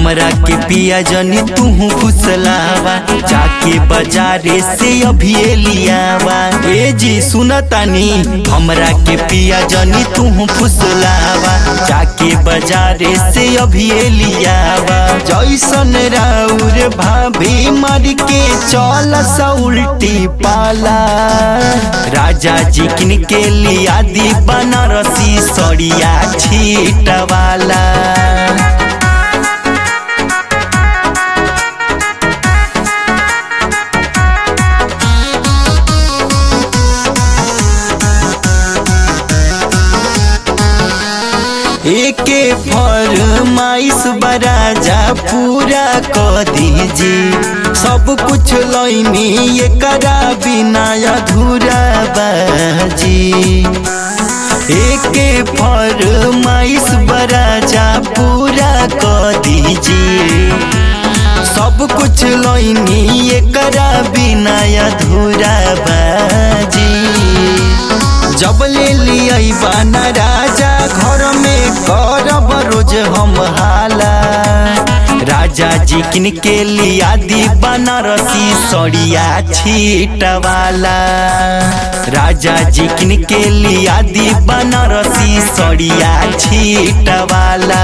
हमरा के पिया जनी तू फुसलावा, जाके बाजारे से अभी लियावा। ए जी सुनतानी, हमरा के पिया जनी तू फुसलावा, जाके बाजारे से अभी लियावा। जैसन राउर भाभी मार के चल सा उल्टी पाला, राजा जी किन के लिया दी बनारसी सड़िया छीटवाला। एके फरमाइश बराजा पूरा कर दीजिए, सब कुछ लैनी एकरा बिना अधूरा बाजी। एके फरमाइश बराजा पूरा कर दीजिए, सब कुछ लैनी एकरा बिना अधूरा बाजी। जब ले लिया बाना राजा घर में करब रोज हम हाला, राजा जी किन के लिया दी बनारसी सड़िया छीटवाला। राजा जी किन के लिया दी बनारसी सड़िया छीटवाला।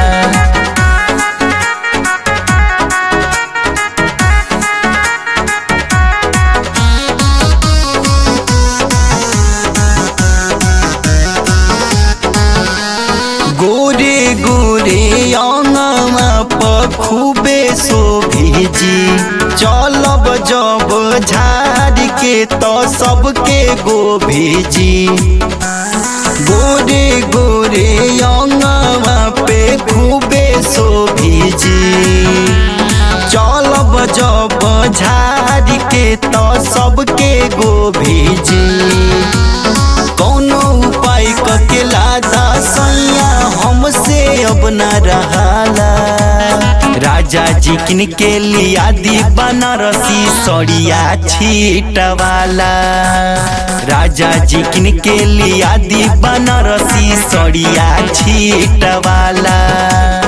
गोरे गोरे अंगवा पर खूबे शोभेजी, चलब जब झाड़ के तो सबके गोभेजी। गोरे गोरे अंगवा पे खूबे शोभेजी, चलब जब झाड़ के तो सबके गोभेजी। कौनो उपाय करके लादा सैया हमसे अब न रहाला, राजा जी किन के लिया दी बनारसी सड़िया छीटवाला। राजा जी किन के लिया दी बनारसी सड़िया छीटवाला।